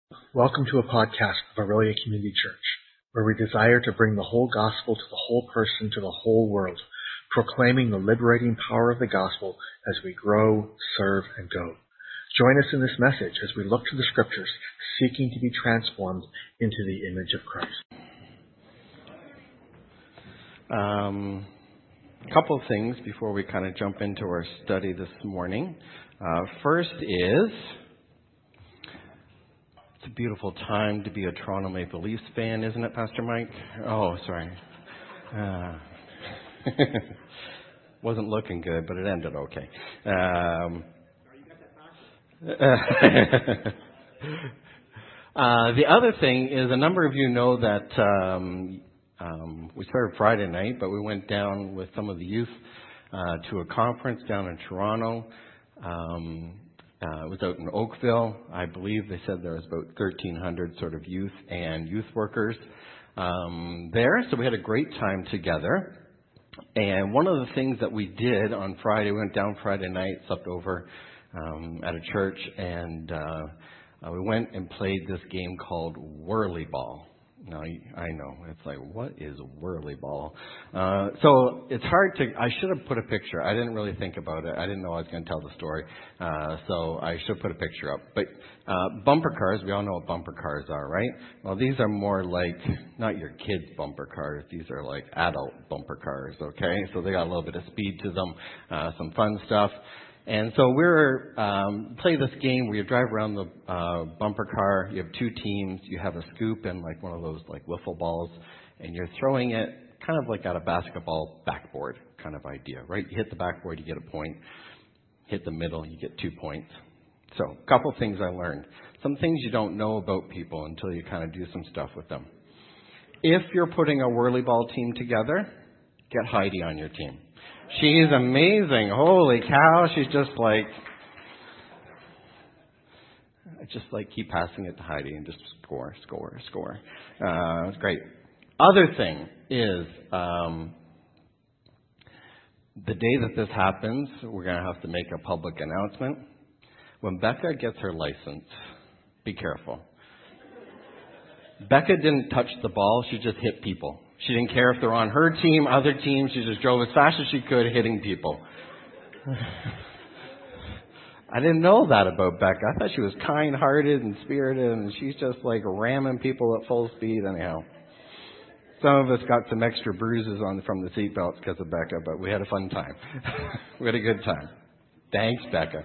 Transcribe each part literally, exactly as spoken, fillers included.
Welcome to a podcast of Aurelia Community Church, where we desire to bring the whole gospel to the whole person, to the whole world, proclaiming the liberating power of the gospel as we grow, serve, and go. Join us in this message as we look to the scriptures, seeking to be transformed into the image of Christ. Um, a couple of things before we kind of jump into our study this morning. Uh, first is, it's a beautiful time to be a Toronto Maple Leafs fan, isn't it, Pastor Mike? Oh, sorry. Uh, wasn't looking good, but it ended okay. Um, uh, the other thing is, a number of you know that um, um, we started Friday night, but we went down with some of the youth uh, to a conference down in Toronto. Um, Uh, it was out in Oakville. I believe they said there was about thirteen hundred sort of youth and youth workers um, there. So we had a great time together. And one of the things that we did on Friday, we went down Friday night, slept over um, at a church, and uh, uh, we went and played this game called Whirly Ball. Now, I know, it's like, what is Whirly Ball? Uh, so it's hard to, I should have put a picture. I didn't really think about it. I didn't know I was going to tell the story. Uh, so I should put a picture up. But uh, bumper cars, we all know what bumper cars are, right? Well, these are more like, not your kids' bumper cars. These are like adult bumper cars, okay? So they got a little bit of speed to them, uh, some fun stuff. And so we're um, play this game where you drive around the uh, bumper car. You have two teams. You have a scoop and like one of those like wiffle balls, and you're throwing it kind of like at a basketball backboard kind of idea, right? You hit the backboard, you get a point. Hit the middle, you get two points. So a couple things I learned. Some things you don't know about people until you kind of do some stuff with them. If you're putting a whirly ball team together, get Heidi on your team. She's amazing. Holy cow. She's just like, I just like keep passing it to Heidi and just score, score, score. Uh, it's great. Other thing is, um, the day that this happens, we're going to have to make a public announcement. When Becca gets her license, be careful. Becca didn't touch the ball. She just hit people. She didn't care if they're on her team, other teams. She just drove as fast as she could, hitting people. I didn't know that about Becca. I thought she was kind-hearted and spirited, and she's just like ramming people at full speed anyhow. Some of us got some extra bruises on from the seatbelts because of Becca, but we had a fun time. We had a good time. Thanks, Becca.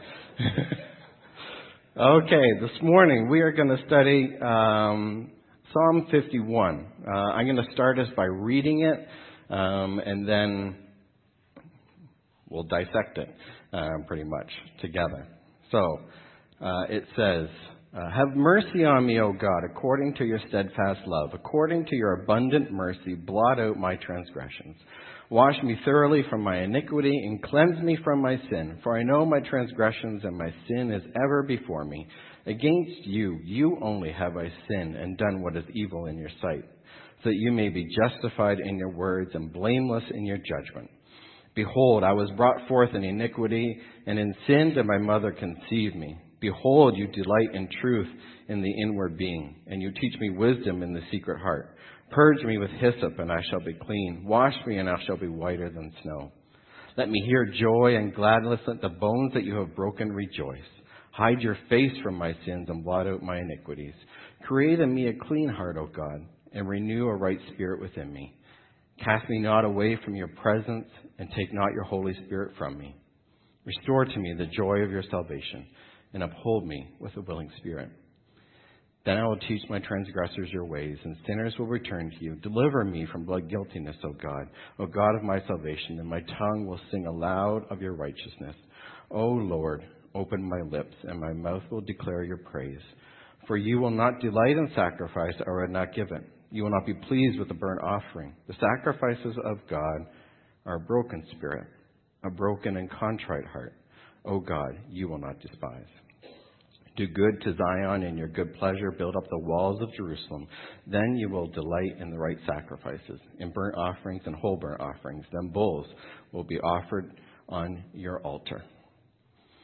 Okay, this morning we are going to study Um, Psalm fifty-one. Uh, I'm going to start us by reading it, um, and then we'll dissect it uh, pretty much together. So uh, it says, uh, have mercy on me, O God, according to your steadfast love. According to your abundant mercy, blot out my transgressions. Wash me thoroughly from my iniquity and cleanse me from my sin. For I know my transgressions and my sin is ever before me. Against you, you only have I sinned and done what is evil in your sight, so that you may be justified in your words and blameless in your judgment. Behold, I was brought forth in iniquity, and in sin did my mother conceive me. Behold, you delight in truth in the inward being, and you teach me wisdom in the secret heart. Purge me with hyssop, and I shall be clean. Wash me, and I shall be whiter than snow. Let me hear joy and gladness. Let the bones that you have broken rejoice. Hide your face from my sins and blot out my iniquities. Create in me a clean heart, O God, and renew a right spirit within me. Cast me not away from your presence, and take not your Holy Spirit from me. Restore to me the joy of your salvation, and uphold me with a willing spirit. Then I will teach my transgressors your ways, and sinners will return to you. Deliver me from blood guiltiness, O God, O God of my salvation, and my tongue will sing aloud of your righteousness. O Lord, open my lips, and my mouth will declare your praise. For you will not delight in sacrifice, or would not give it. You will not be pleased with the burnt offering. The sacrifices of God are a broken spirit, a broken and contrite heart. O God, you will not despise. Do good to Zion in your good pleasure. Build up the walls of Jerusalem. Then you will delight in the right sacrifices, in burnt offerings and whole burnt offerings. Then bulls will be offered on your altar.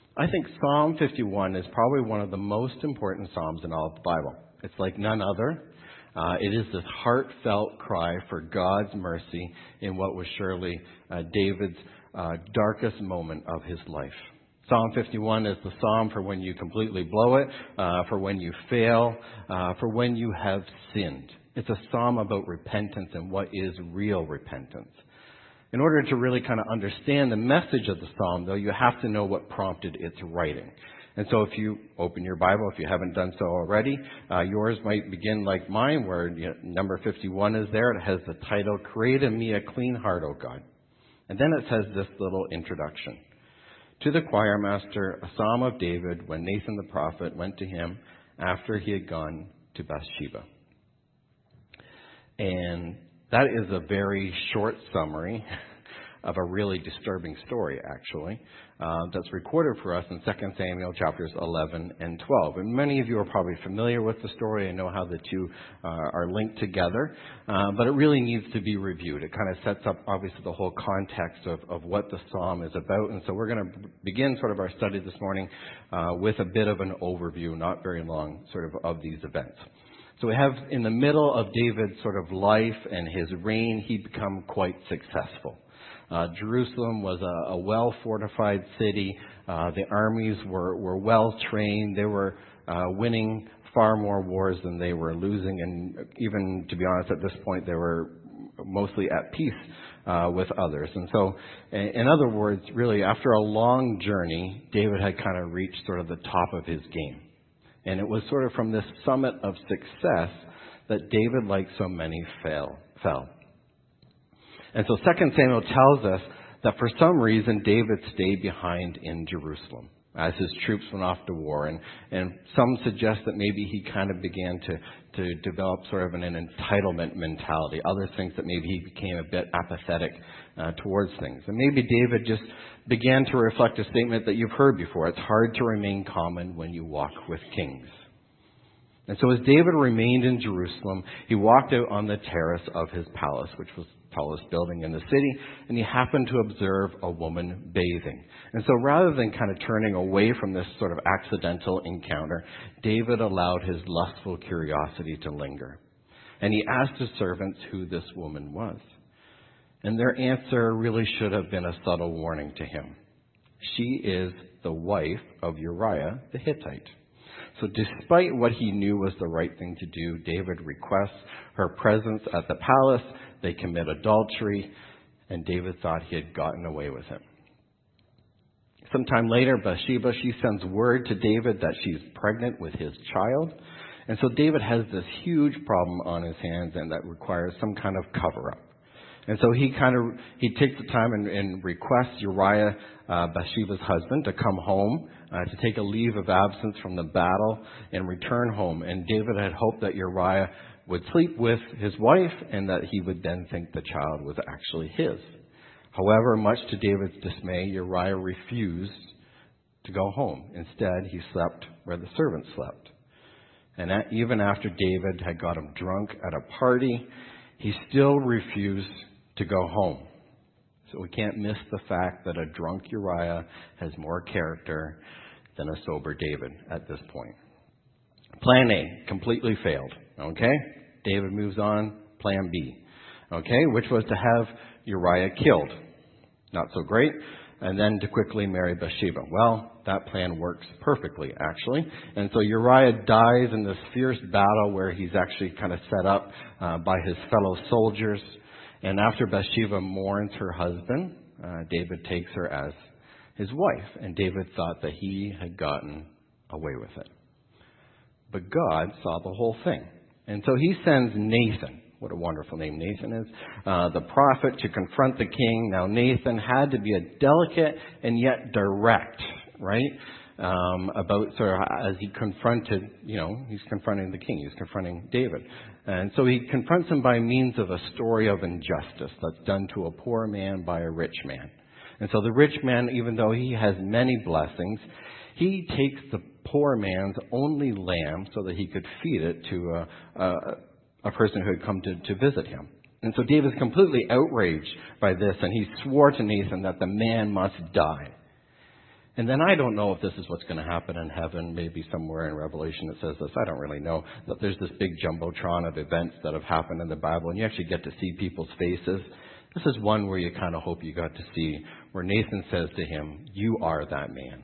I think Psalm fifty-one is probably one of the most important Psalms in all of the Bible. It's like none other. Uh, it is this heartfelt cry for God's mercy in what was surely uh, David's uh, darkest moment of his life. Psalm fifty-one is the psalm for when you completely blow it, uh, for when you fail, uh, for when you have sinned. It's a psalm about repentance and what is real repentance. In order to really kind of understand the message of the psalm, though, you have to know what prompted its writing. And so if you open your Bible, if you haven't done so already, uh, yours might begin like mine, where you know, number fifty-one is there. It has the title, Create in Me a Clean Heart, O God. And then it says this little introduction. To the choir master, a psalm of David when Nathan the prophet went to him after he had gone to Bathsheba. And that is a very short summary of a really disturbing story, actually, uh, that's recorded for us in Second Samuel chapters eleven and twelve. And many of you are probably familiar with the story and know how the two uh, are linked together, uh, but it really needs to be reviewed. It kind of sets up, obviously, the whole context of, of what the psalm is about. And so we're going to begin sort of our study this morning uh, with a bit of an overview, not very long, sort of, of these events. So we have in the middle of David's sort of life and his reign, he'd become quite successful. Uh, Jerusalem was a, a well-fortified city. Uh, the armies were, were well-trained. They were uh, winning far more wars than they were losing. And even, to be honest, at this point, they were mostly at peace uh, with others. And so, in, in other words, really, after a long journey, David had kind of reached sort of the top of his game. And it was sort of from this summit of success that David, like so many, fell. fell. And so Second Samuel tells us that for some reason David stayed behind in Jerusalem as his troops went off to war. And, and some suggest that maybe he kind of began to, to develop sort of an, an entitlement mentality. Others think that maybe he became a bit apathetic uh, towards things. And maybe David just began to reflect a statement that you've heard before. It's hard to remain common when you walk with kings. And so as David remained in Jerusalem, he walked out on the terrace of his palace, which was the tallest building in the city, and he happened to observe a woman bathing. And so rather than kind of turning away from this sort of accidental encounter, David allowed his lustful curiosity to linger. And he asked his servants who this woman was. And their answer really should have been a subtle warning to him. She is the wife of Uriah the Hittite. So despite what he knew was the right thing to do, David requests her presence at the palace. They commit adultery, and David thought he had gotten away with it. Sometime later, Bathsheba, she sends word to David that she's pregnant with his child. And so David has this huge problem on his hands, and that requires some kind of cover-up. And so he kind of, he takes the time and, and requests Uriah, uh, Bathsheba's husband, to come home, uh, to take a leave of absence from the battle and return home. And David had hoped that Uriah would sleep with his wife and that he would then think the child was actually his. However, much to David's dismay, Uriah refused to go home. Instead, he slept where the servants slept. And that, even after David had got him drunk at a party, he still refused to go home. So we can't miss the fact that a drunk Uriah has more character than a sober David at this point. Plan A completely failed. Okay? David moves on. Plan B. Okay? Which was to have Uriah killed. Not so great. And then to quickly marry Bathsheba. Well, that plan works perfectly, actually. And so Uriah dies in this fierce battle where he's actually kind of set up uh, by his fellow soldiers. And after Bathsheba mourns her husband, uh, David takes her as his wife. And David thought that he had gotten away with it. But God saw the whole thing. And so he sends Nathan. What a wonderful name Nathan is. Uh, the prophet to confront the king. Now Nathan had to be a delicate and yet direct, right? Um, about sort of as he confronted, you know, he's confronting the king. He's confronting David. And so he confronts him by means of a story of injustice that's done to a poor man by a rich man. And so the rich man, even though he has many blessings, he takes the poor man's only lamb so that he could feed it to a, a a person who had come to, to visit him. And so David's completely outraged by this, and he swore to Nathan that the man must die. And then I don't know if this is what's going to happen in heaven. Maybe somewhere in Revelation it says this. I don't really know. But there's this big jumbotron of events that have happened in the Bible, and you actually get to see people's faces. This is one where you kind of hope you got to see, where Nathan says to him, "You are that man."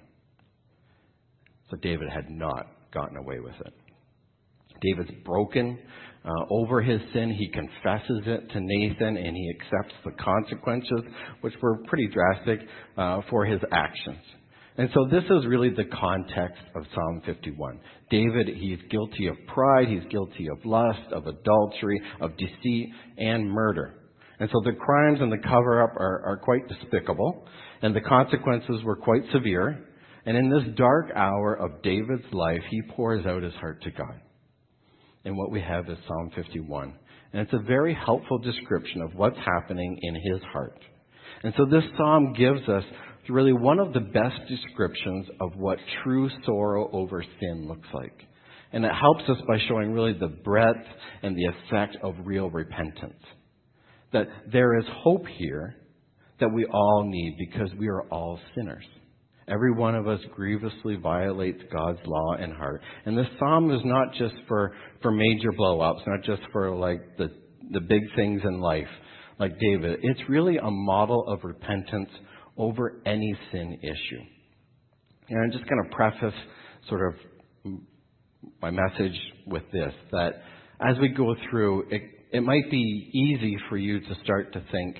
So David had not gotten away with it. David's broken uh, over his sin. He confesses it to Nathan, and he accepts the consequences, which were pretty drastic, uh, for his actions. And so this is really the context of Psalm fifty-one. David, he's guilty of pride, he's guilty of lust, of adultery, of deceit, and murder. And so the crimes and the cover-up are, are quite despicable, and the consequences were quite severe. And in this dark hour of David's life, he pours out his heart to God. And what we have is Psalm fifty-one. And it's a very helpful description of what's happening in his heart. And so this psalm gives us really one of the best descriptions of what true sorrow over sin looks like. And it helps us by showing really the breadth and the effect of real repentance. That there is hope here that we all need because we are all sinners. Every one of us grievously violates God's law and heart. And this psalm is not just for, for major blow-ups, not just for like the, the big things in life like David. It's really a model of repentance over any sin issue. And I'm just going to preface sort of my message with this, that as we go through, it, it might be easy for you to start to think,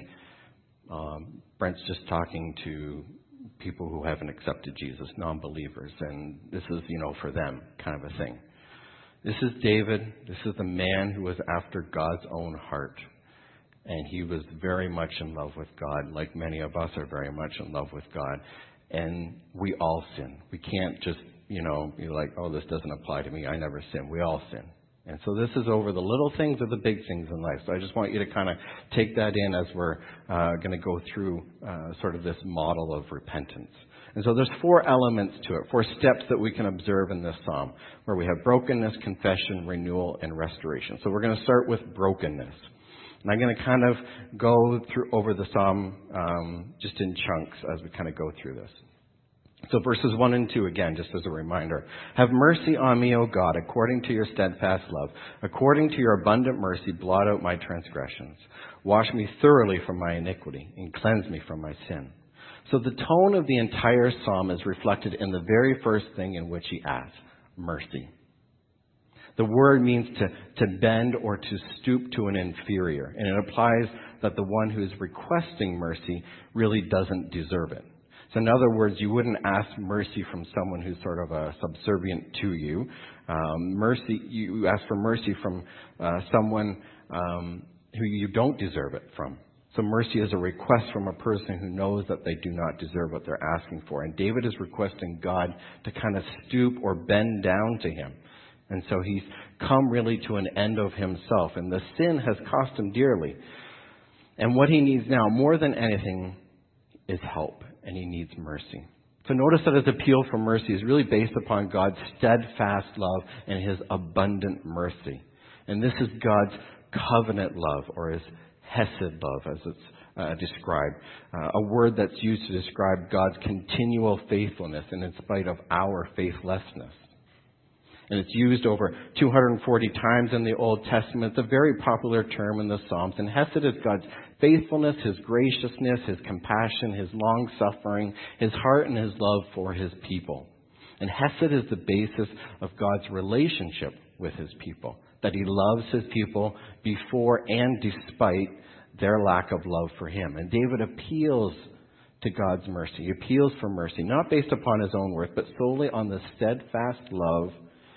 um, Brent's just talking to people who haven't accepted Jesus, non-believers, and this is, you know, for them kind of a thing. This is David. This is the man who was after God's own heart. And he was very much in love with God, like many of us are very much in love with God. And we all sin. We can't just, you know, be like, oh, this doesn't apply to me. I never sin. We all sin. And so this is over the little things or the big things in life. So I just want you to kind of take that in as we're uh, going to go through uh, sort of this model of repentance. And so there's four elements to it, four steps that we can observe in this psalm, where we have brokenness, confession, renewal, and restoration. So we're going to start with brokenness. And I'm going to kind of go through over the psalm um, just in chunks as we kind of go through this. So verses one and two, again, just as a reminder. Have mercy on me, O God, according to your steadfast love. According to your abundant mercy, blot out my transgressions. Wash me thoroughly from my iniquity and cleanse me from my sin. So the tone of the entire psalm is reflected in the very first thing in which he asks, mercy. The word means to, to bend or to stoop to an inferior. And it implies that the one who is requesting mercy really doesn't deserve it. So in other words, you wouldn't ask mercy from someone who's sort of uh, subservient to you. Um, mercy, you ask for mercy from uh, someone um, who you don't deserve it from. So mercy is a request from a person who knows that they do not deserve what they're asking for. And David is requesting God to kind of stoop or bend down to him. And so he's come really to an end of himself. And the sin has cost him dearly. And what he needs now, more than anything, is help. And he needs mercy. So notice that his appeal for mercy is really based upon God's steadfast love and his abundant mercy. And this is God's covenant love, or his hesed love, as it's uh, described. Uh, a word that's used to describe God's continual faithfulness and in spite of our faithlessness. And it's used over two hundred forty times in the Old Testament. It's a very popular term in the Psalms. And Hesed is God's faithfulness, his graciousness, his compassion, his long-suffering, his heart and his love for his people. And Hesed is the basis of God's relationship with his people. That he loves his people before and despite their lack of love for him. And David appeals to God's mercy. He appeals for mercy, not based upon his own worth, but solely on the steadfast love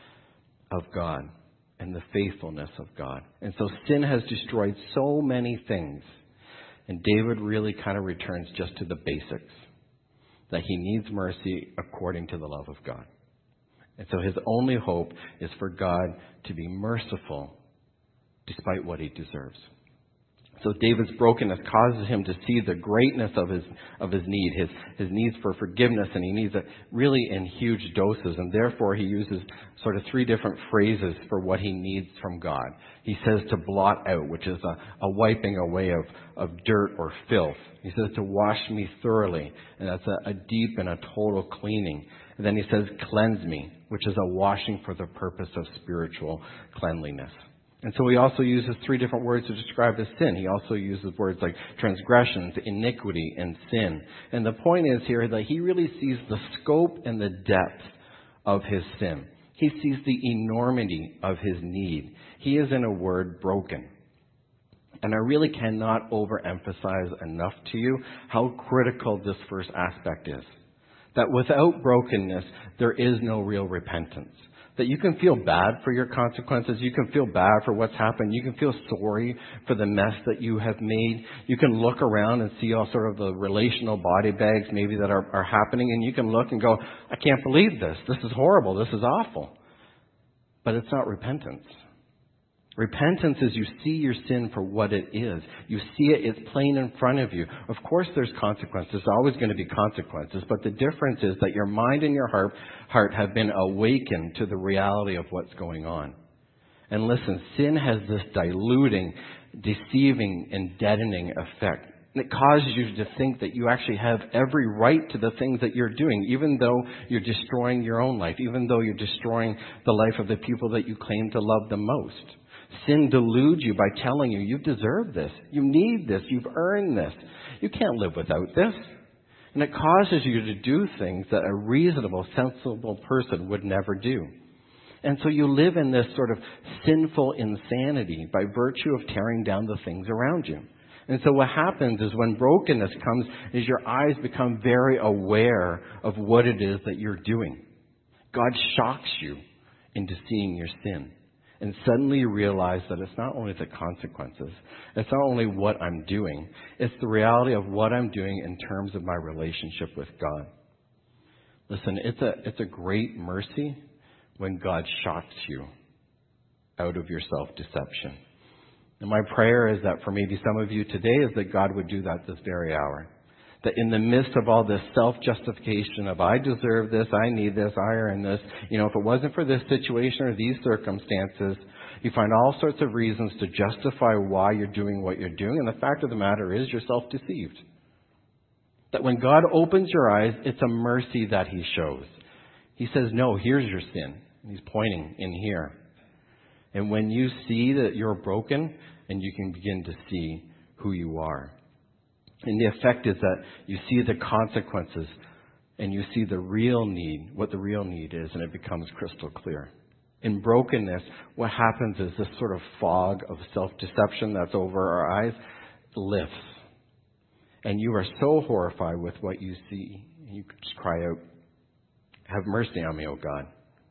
of God and the faithfulness of God. And so sin has destroyed so many things. And David really kind of returns just to the basics. That he needs mercy according to the love of God. And so his only hope is for God to be merciful despite what he deserves. So David's brokenness causes him to see the greatness of his of his need, his his needs for forgiveness, and he needs it really in huge doses. And therefore, he uses sort of three different phrases for what he needs from God. He says to blot out, which is a, a wiping away of, of dirt or filth. He says to wash me thoroughly, and that's a, a deep and a total cleaning. And then he says cleanse me, which is a washing for the purpose of spiritual cleanliness. And so he also uses three different words to describe his sin. He also uses words like transgressions, iniquity, and sin. And the point is here that he really sees the scope and the depth of his sin. He sees the enormity of his need. He is, in a word, broken. And I really cannot overemphasize enough to you how critical this first aspect is. That without brokenness, there is no real repentance. That you can feel bad for your consequences. You can feel bad for what's happened. You can feel sorry for the mess that you have made. You can look around and see all sort of the relational body bags maybe that are, are happening. And you can look and go, I can't believe this. This is horrible. This is awful. But it's not repentance. Repentance is you see your sin for what it is. You see it, it's plain in front of you. Of course there's consequences. There's always going to be consequences. But the difference is that your mind and your heart, heart have been awakened to the reality of what's going on. And listen, sin has this diluting, deceiving, and deadening effect. And it causes you to think that you actually have every right to the things that you're doing, even though you're destroying your own life, even though you're destroying the life of the people that you claim to love the most. Sin deludes you by telling you, you deserve this, you need this, you've earned this. You can't live without this. And it causes you to do things that a reasonable, sensible person would never do. And so you live in this sort of sinful insanity by virtue of tearing down the things around you. And so what happens is when brokenness comes, is your eyes become very aware of what it is that you're doing. God shocks you into seeing your sin. And suddenly you realize that it's not only the consequences, it's not only what I'm doing, it's the reality of what I'm doing in terms of my relationship with God. Listen, it's a, it's a great mercy when God shocks you out of your self-deception. And my prayer is that for maybe some of you today is that God would do that this very hour. That in the midst of all this self-justification of I deserve this, I need this, I earn this, you know, if it wasn't for this situation or these circumstances, you find all sorts of reasons to justify why you're doing what you're doing. And the fact of the matter is you're self-deceived. That when God opens your eyes, it's a mercy that He shows. He says, no, here's your sin. And He's pointing in here. And when you see that you're broken, and you can begin to see who you are. And the effect is that you see the consequences and you see the real need, what the real need is, and it becomes crystal clear. In brokenness, what happens is this sort of fog of self-deception that's over our eyes lifts. And you are so horrified with what you see, you just cry out, have mercy on me, O God.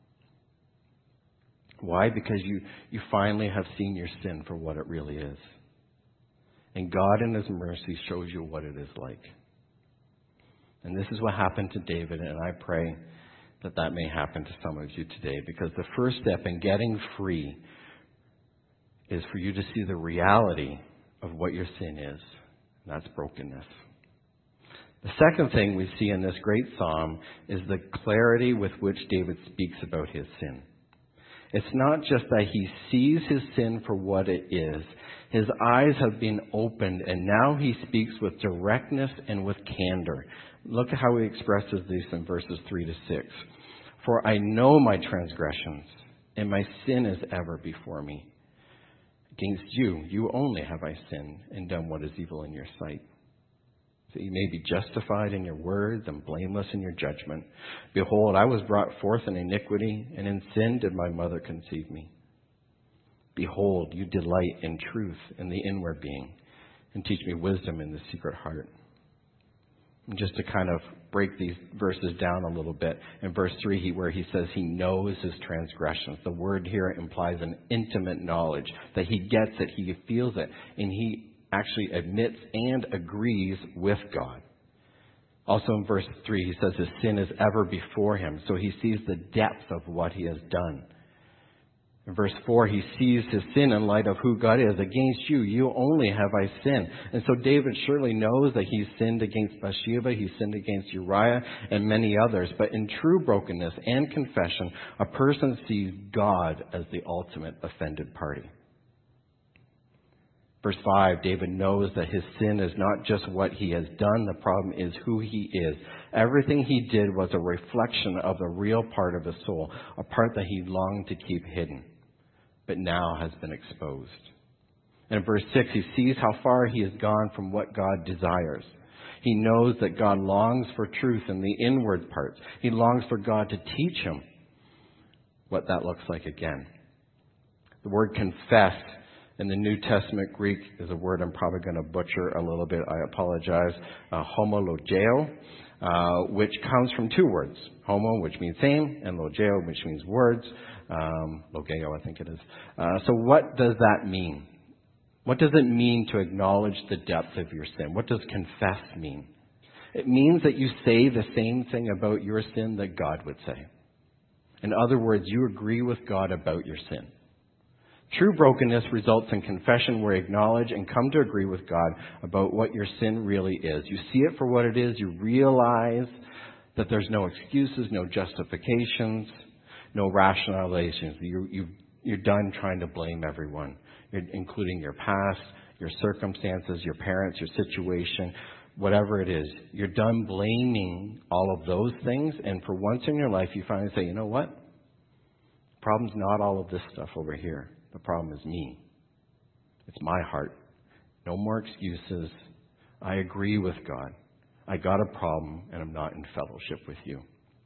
Why? Because you, you finally have seen your sin for what it really is. And God in His mercy shows you what it is like. And this is what happened to David, and I pray that that may happen to some of you today, because the first step in getting free is for you to see the reality of what your sin is. And that's brokenness. The second thing we see in this great psalm is the clarity with which David speaks about his sin. It's not just that he sees his sin for what it is. His eyes have been opened, and now he speaks with directness and with candor. Look at how he expresses this in verses three to six. For I know my transgressions, and my sin is ever before me. Against you, you only have I sinned and done what is evil in your sight. That you may be justified in your words and blameless in your judgment. Behold, I was brought forth in iniquity, and in sin did my mother conceive me. Behold, you delight in truth in the inward being, and teach me wisdom in the secret heart. And just to kind of break these verses down a little bit, in verse three, he, where he says he knows his transgressions. The word here implies an intimate knowledge, that he gets it, he feels it, and he actually admits and agrees with God. Also in verse three, he says his sin is ever before him. So he sees the depth of what he has done. In verse four, he sees his sin in light of who God is. Against you, you only have I sinned. And so David surely knows that he's sinned against Bathsheba, he's sinned against Uriah, and many others. But in true brokenness and confession, a person sees God as the ultimate offended party. Verse five, David knows that his sin is not just what he has done, the problem is who he is. Everything he did was a reflection of the real part of his soul, a part that he longed to keep hidden, but now has been exposed. And in verse six, he sees how far he has gone from what God desires. He knows that God longs for truth in the inward parts. He longs for God to teach him what that looks like again. The word confess in the New Testament Greek is a word I'm probably going to butcher a little bit. I apologize. Uh, homologeo, uh, which comes from two words. Homo, which means same, and logeo, which means words. Um, logeo, I think it is. Uh, so what does that mean? What does it mean to acknowledge the depth of your sin? What does confess mean? It means that you say the same thing about your sin that God would say. In other words, you agree with God about your sin. True brokenness results in confession where you acknowledge and come to agree with God about what your sin really is. You see it for what it is. You realize that there's no excuses, no justifications, no rationalizations. You, you, you're done trying to blame everyone, you're, including your past, your circumstances, your parents, your situation, whatever it is. You're done blaming all of those things. And for once in your life, you finally say, you know what? The problem's not all of this stuff over here. The problem is me. It's my heart. No more excuses. I agree with God. I got a problem and I'm not in fellowship with you.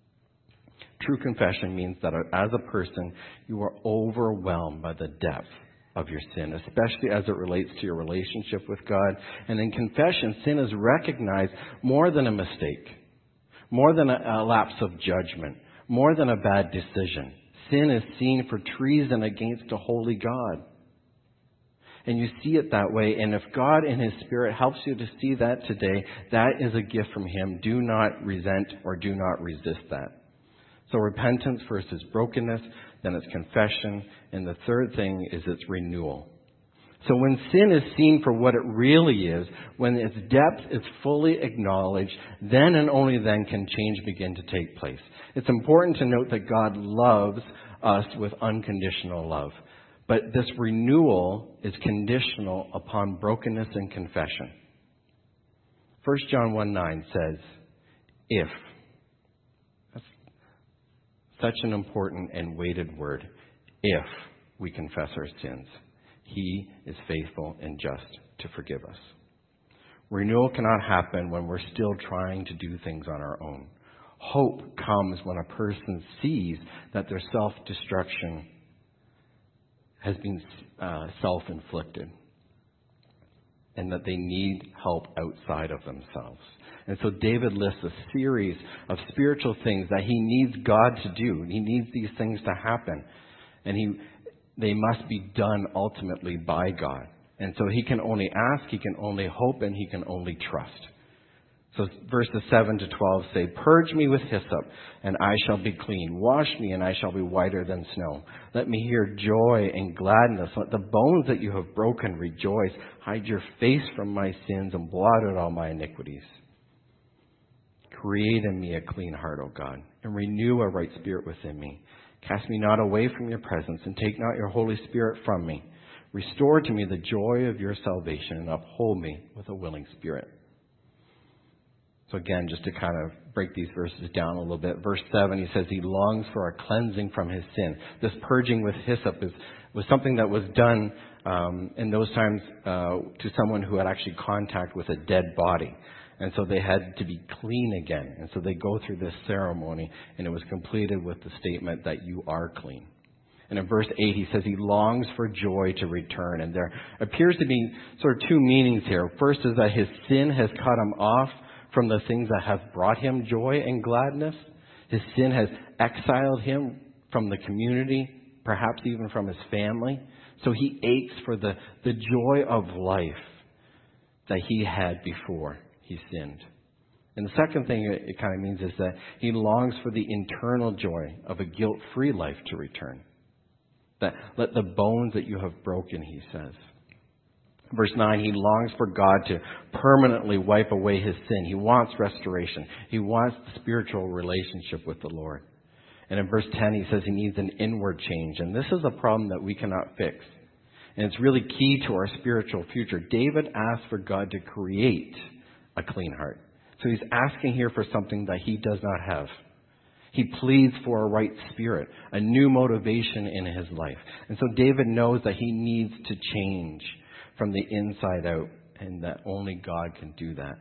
True confession means that as a person, you are overwhelmed by the depth of your sin, especially as it relates to your relationship with God. And in confession, sin is recognized more than a mistake, more than a, a lapse of judgment, more than a bad decision. Sin is seen for treason against a holy God. And you see it that way. And if God in His Spirit helps you to see that today, that is a gift from Him. Do not resent or do not resist that. So repentance first is brokenness, then it's confession, and the third thing is its renewal. So when sin is seen for what it really is, when its depth is fully acknowledged, then and only then can change begin to take place. It's important to note that God loves us with unconditional love. But this renewal is conditional upon brokenness and confession. First John one nine says, if. That's such an important and weighted word. If we confess our sins, He is faithful and just to forgive us. Renewal cannot happen when we're still trying to do things on our own. Hope comes when a person sees that their self-destruction has been uh, self-inflicted and that they need help outside of themselves. And so David lists a series of spiritual things that he needs God to do. He needs these things to happen. And he, they must be done ultimately by God. And so he can only ask, he can only hope, and he can only trust. So verses seven to twelve say, purge me with hyssop, and I shall be clean. Wash me, and I shall be whiter than snow. Let me hear joy and gladness. Let the bones that you have broken rejoice. Hide your face from my sins and blot out all my iniquities. Create in me a clean heart, O God, and renew a right spirit within me. Cast me not away from your presence, and take not your Holy Spirit from me. Restore to me the joy of your salvation, and uphold me with a willing spirit. So again, just to kind of break these verses down a little bit. Verse seven, he says he longs for a cleansing from his sin. This purging with hyssop is, was something that was done um, in those times uh, to someone who had actually contact with a dead body. And so they had to be clean again. And so they go through this ceremony, and it was completed with the statement that you are clean. And in verse eight, he says he longs for joy to return. And there appears to be sort of two meanings here. First is that his sin has cut him off from the things that have brought him joy and gladness. His sin has exiled him from the community, perhaps even from his family. So he aches for the, the joy of life that he had before he sinned. And the second thing it kind of means is that he longs for the internal joy of a guilt-free life to return. That let the bones that you have broken, he says. Verse nine, he longs for God to permanently wipe away his sin. He wants restoration. He wants the spiritual relationship with the Lord. And in verse ten, he says he needs an inward change. And this is a problem that we cannot fix. And it's really key to our spiritual future. David asked for God to create a clean heart. So he's asking here for something that he does not have. He pleads for a right spirit, a new motivation in his life. And so David knows that he needs to change from the inside out, and that only God can do that.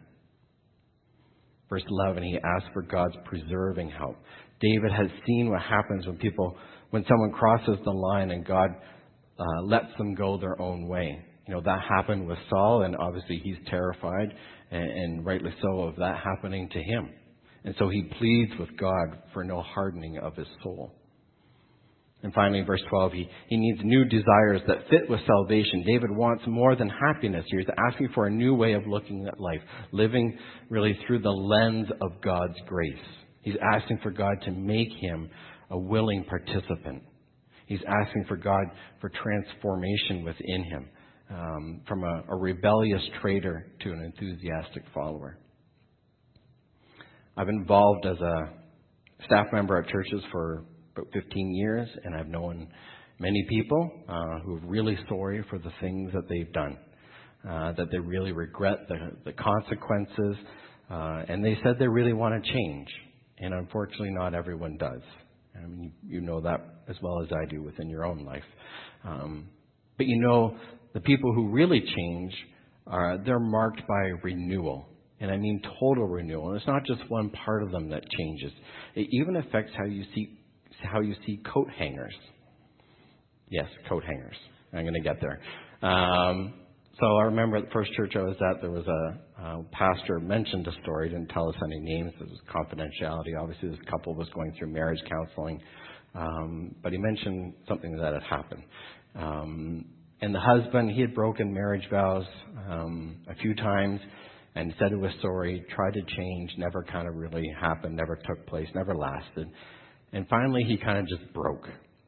Verse eleven, he asks for God's preserving help. David has seen what happens when people, when someone crosses the line and God uh, lets them go their own way. You know, that happened with Saul, and obviously he's terrified, and, and rightly so, of that happening to him. And so he pleads with God for no hardening of his soul. And finally, verse twelve, he, he needs new desires that fit with salvation. David wants more than happiness here. He's asking for a new way of looking at life, living really through the lens of God's grace. He's asking for God to make him a willing participant. He's asking for God for transformation within him, um, from a, a rebellious traitor to an enthusiastic follower. I've been involved as a staff member at churches for about fifteen years, and I've known many people uh, who are really sorry for the things that they've done, uh, that they really regret the, the consequences, uh, and they said they really want to change. And unfortunately, not everyone does. I mean, you, you know that as well as I do within your own life. Um, but you know, the people who really change, are they're marked by renewal. And I mean total renewal. And it's not just one part of them that changes. It even affects how you see how you see coat hangers. Yes, coat hangers. I'm going to get there. Um, so I remember at the first church I was at, there was a, a pastor mentioned a story, didn't tell us any names. It was confidentiality. Obviously, this couple was going through marriage counseling. Um, but he mentioned something that had happened. Um, and the husband, he had broken marriage vows um, a few times. And said it was sorry, tried to change, never kind of really happened, never took place, never lasted. And finally, he kind of just broke.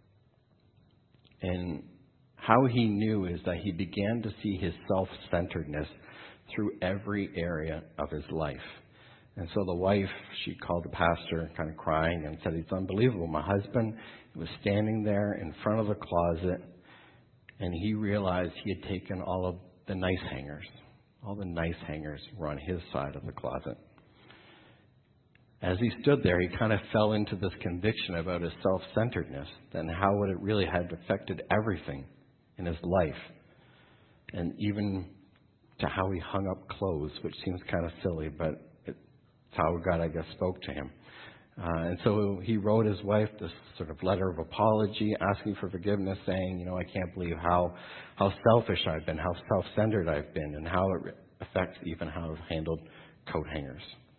And how he knew is that he began to see his self-centeredness through every area of his life. And so the wife, she called the pastor, kind of crying, and said, "It's unbelievable. My husband was standing there in front of the closet, and he realized he had taken all of the nice hangers. All the nice hangers were on his side of the closet." As he stood there, he kind of fell into this conviction about his self-centeredness and how it really had affected everything in his life. And even to how he hung up clothes, which seems kind of silly, but it's how God, I guess, spoke to him. Uh, and so he wrote his wife this sort of letter of apology, asking for forgiveness, saying, you know, I can't believe how, how selfish I've been, how self-centered I've been, and how it affects even how I've handled coat hangers.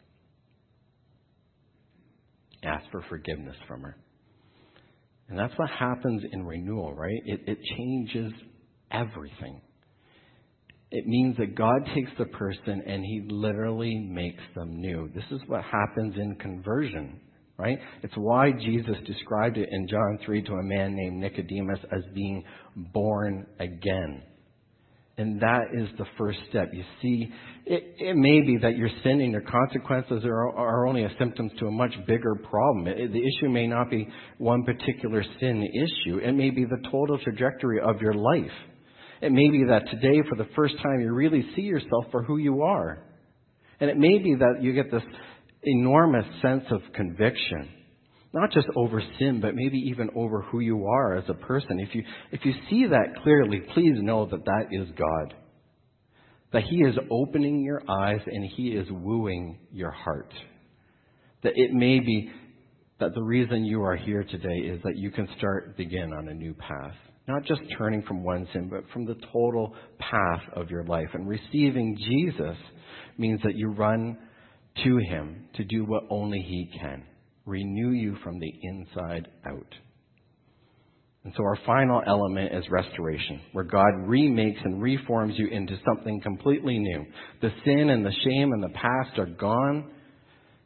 Ask for forgiveness from her. And that's what happens in renewal, right? It, it changes everything. It means that God takes the person and he literally makes them new. This is what happens in conversion, right? It's why Jesus described it in John three to a man named Nicodemus as being born again. And that is the first step. You see, it, it may be that your sin and your consequences are, are only a symptom to a much bigger problem. It, the issue may not be one particular sin issue. It may be the total trajectory of your life. It may be that today, for the first time, you really see yourself for who you are. And it may be that you get this enormous sense of conviction, not just over sin, but maybe even over who you are as a person. If you, if you see that clearly, please know that that is God. That he is opening your eyes and he is wooing your heart. That it may be that the reason you are here today is that you can start, begin on a new path. Not just turning from one sin, but from the total path of your life. And receiving Jesus means that you run to him to do what only he can. Renew you from the inside out. And so our final element is restoration, where God remakes and reforms you into something completely new. The sin and the shame and the past are gone,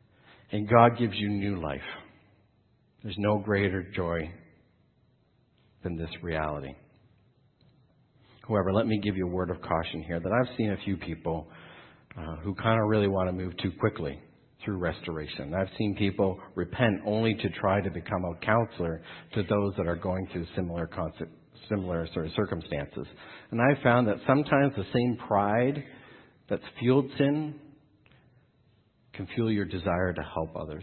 and God gives you new life. There's no greater joy than this reality. However, let me give you a word of caution here that I've seen a few people uh, who kind of really want to move too quickly through restoration. I've seen people repent only to try to become a counselor to those that are going through similar concept, similar sort of circumstances. And I've found that sometimes the same pride that's fueled sin can fuel your desire to help others.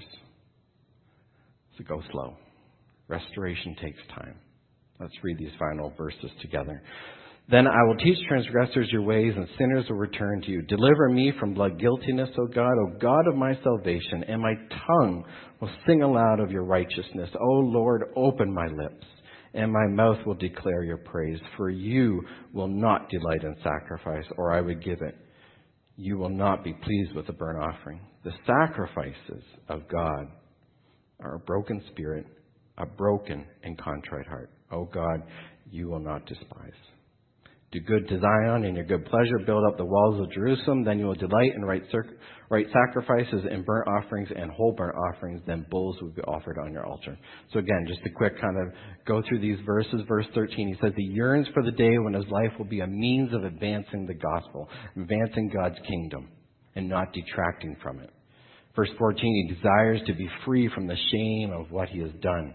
So go slow. Restoration takes time. Let's read these final verses together. Then I will teach transgressors your ways, and sinners will return to you. Deliver me from blood guiltiness, O God, O God of my salvation, and my tongue will sing aloud of your righteousness. O Lord, open my lips, and my mouth will declare your praise. For you will not delight in sacrifice, or I would give it. You will not be pleased with a burnt offering. The sacrifices of God are a broken spirit, a broken and contrite heart. O God, you will not despise. Do good to Zion in your good pleasure. Build up the walls of Jerusalem. Then you will delight in right, circ- right sacrifices and burnt offerings and whole burnt offerings. Then bulls will be offered on your altar. So again, just a quick kind of go through these verses. Verse thirteen, he says he yearns for the day when his life will be a means of advancing the gospel, advancing God's kingdom, and not detracting from it. Verse fourteen, he desires to be free from the shame of what he has done.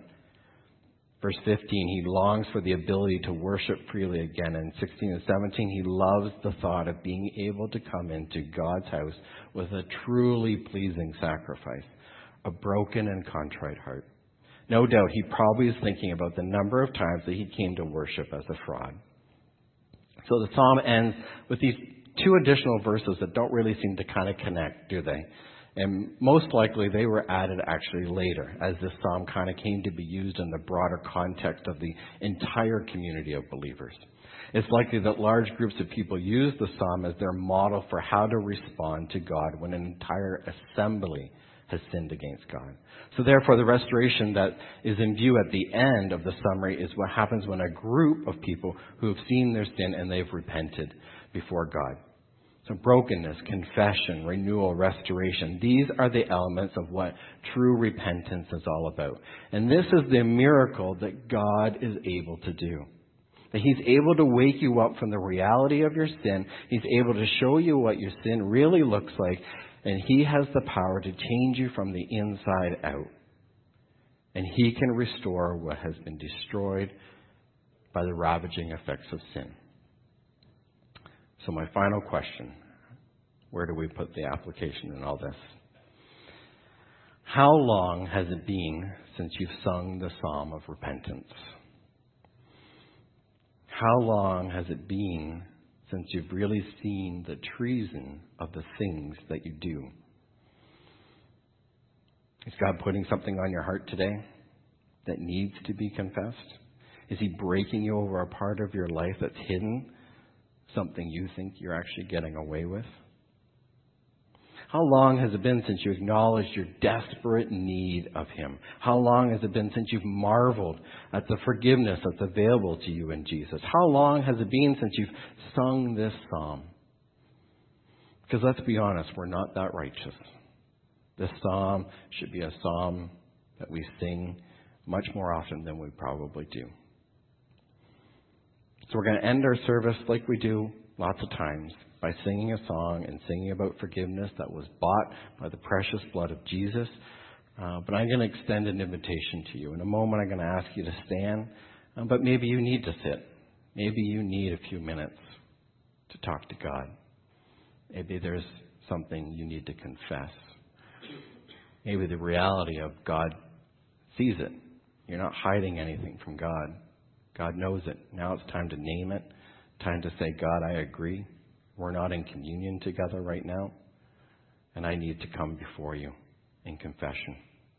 Verse fifteen, he longs for the ability to worship freely again. And sixteen and seventeen, he loves the thought of being able to come into God's house with a truly pleasing sacrifice, a broken and contrite heart. No doubt he probably is thinking about the number of times that he came to worship as a fraud. So the psalm ends with these two additional verses that don't really seem to kind of connect, do they? And most likely they were added actually later, as this psalm kind of came to be used in the broader context of the entire community of believers. It's likely that large groups of people used the psalm as their model for how to respond to God when an entire assembly has sinned against God. So therefore, the restoration that is in view at the end of the summary is what happens when a group of people who have seen their sin and they've repented before God. So brokenness, confession, renewal, restoration. These are the elements of what true repentance is all about. And this is the miracle that God is able to do. That He's able to wake you up from the reality of your sin. He's able to show you what your sin really looks like. And He has the power to change you from the inside out. And He can restore what has been destroyed by the ravaging effects of sin. So my final question, where do we put the application in all this? How long has it been since you've sung the psalm of repentance? How long has it been since you've really seen the treason of the things that you do? Is God putting something on your heart today that needs to be confessed? Is He breaking you over a part of your life that's hidden? Something you think you're actually getting away with? How long has it been since you acknowledged your desperate need of Him? How long has it been since you've marveled at the forgiveness that's available to you in Jesus? How long has it been since you've sung this psalm? Because let's be honest, we're not that righteous. This psalm should be a psalm that we sing much more often than we probably do. So we're going to end our service like we do lots of times by singing a song and singing about forgiveness that was bought by the precious blood of Jesus. Uh, but I'm going to extend an invitation to you. In a moment, I'm going to ask you to stand, uh, but maybe you need to sit. Maybe you need a few minutes to talk to God. Maybe there's something you need to confess. Maybe the reality of God sees it. You're not hiding anything from God. God knows it. Now it's time to name it. Time to say, God, I agree. We're not in communion together right now. And I need to come before you in confession.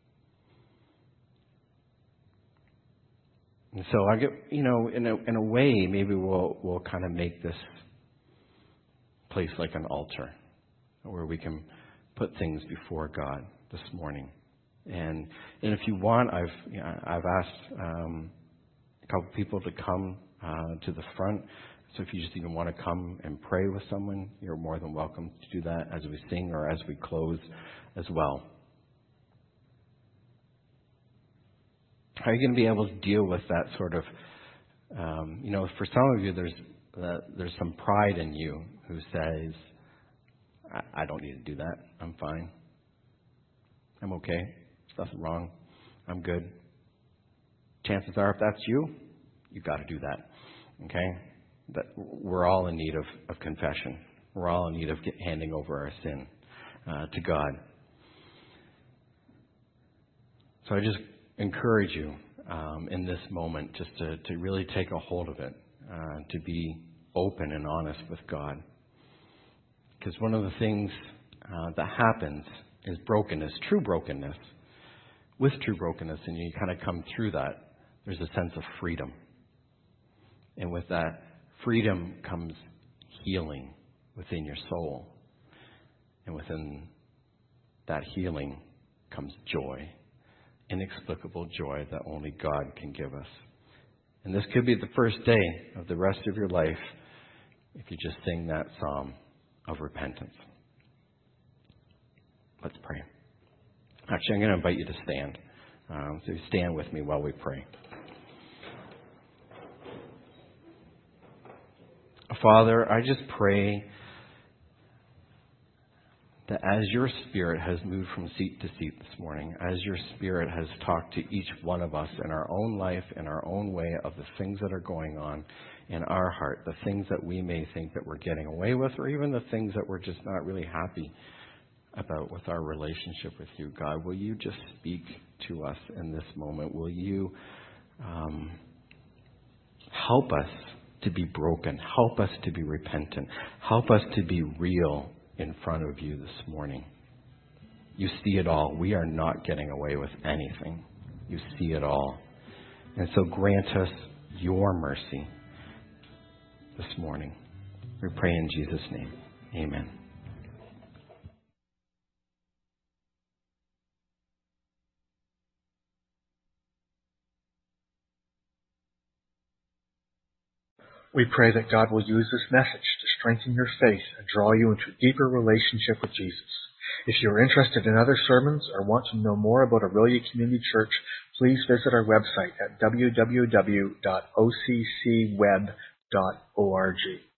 And so I get, you know, in a, in a way, maybe we'll, we'll kind of make this place like an altar where we can put things before God this morning. And, and if you want, I've, you know, I've asked, um, a couple people to come uh, to the front. So if you just even want to come and pray with someone, you're more than welcome to do that as we sing or as we close as well. How are you going to be able to deal with that sort of Um, you know, for some of you, there's uh, there's some pride in you who says, I, I don't need to do that. I'm fine. I'm okay. There's nothing wrong. I'm good. Chances are, if that's you, you've got to do that. Okay? That we're all in need of, of confession. We're all in need of get, handing over our sin uh, to God. So I just encourage you um, in this moment just to, to really take a hold of it, uh, to be open and honest with God. Because one of the things uh, that happens is brokenness, true brokenness. With true brokenness, and you kind of come through that, there's a sense of freedom. And with that freedom comes healing within your soul. And within that healing comes joy. Inexplicable joy that only God can give us. And this could be the first day of the rest of your life if you just sing that psalm of repentance. Let's pray. Actually, I'm going to invite you to stand. Um, so stand with me while we pray. Father, I just pray that as your Spirit has moved from seat to seat this morning, as your Spirit has talked to each one of us in our own life, in our own way, of the things that are going on in our heart, the things that we may think that we're getting away with, or even the things that we're just not really happy about with our relationship with you, God, will you just speak to us in this moment? Will you um, help us to be broken, help us to be repentant, help us to be real in front of you this morning? You see it all. We are not getting away with anything. You see it all. And so grant us your mercy this morning. We pray in Jesus' name. Amen. We pray that God will use this message to strengthen your faith and draw you into a deeper relationship with Jesus. If you're interested in other sermons or want to know more about Aurelia Community Church, please visit our website at w w w dot o c c web dot org.